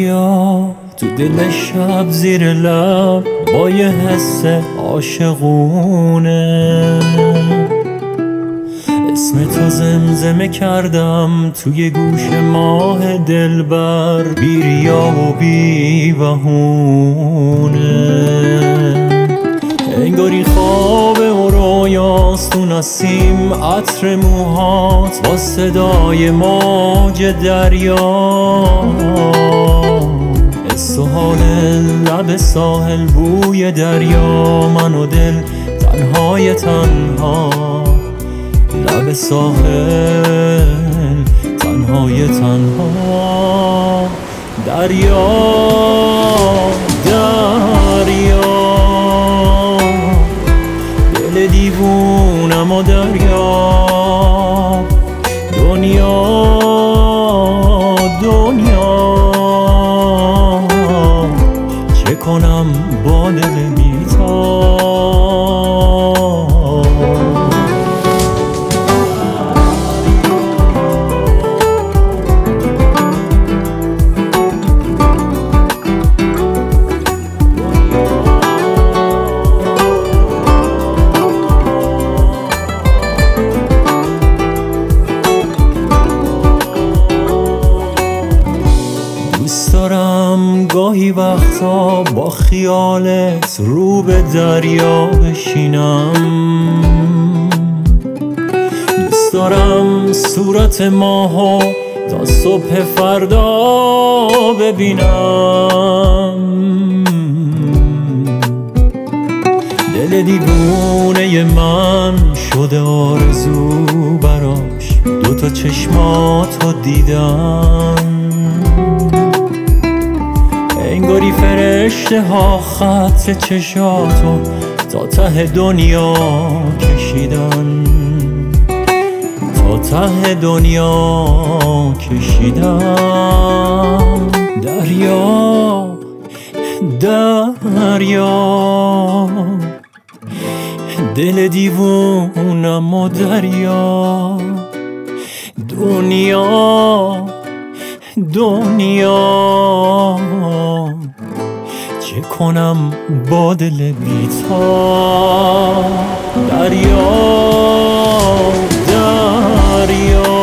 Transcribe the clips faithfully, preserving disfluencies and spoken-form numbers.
دریا تو دل شب زیر لب با یه حس عاشقونه، اسم تو زمزمه کردم توی گوش ماه دلبر، بی ریا و بی بهونه. انگاری خواب و رویاست تو نسیم عطر موهات با صدای موج دریا، حس و حال لب ساحل بوی دریا، من و دل تنهای تنها لب ساحل تنهای تنها. دریا دریا دل دیوونم و دریا، دنیا دنیا چه کنم با دل بی‌تاب. دوست دارم گاهی وقتا با خیالت رو به دریا بشینم، دوست دارم صورت ماهو تا صبح فردا ببینم. دل دیوونه من شده آرزو براش، دوتا چشماتو دیدم، انگاری فرشته ها خط چشاتو تا ته دنیا کشیدن، تا ته دنیا کشیدن. دریا دریا دل دیوونم و دریا، دنیا دنیا چه کنم با دل بی‌تاب. دریا دریا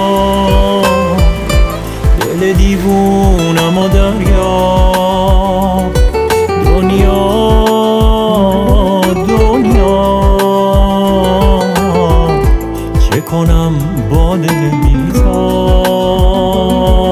دل دیوونم و دریا، دنیا دنیا چه کنم با دل بی‌تاب.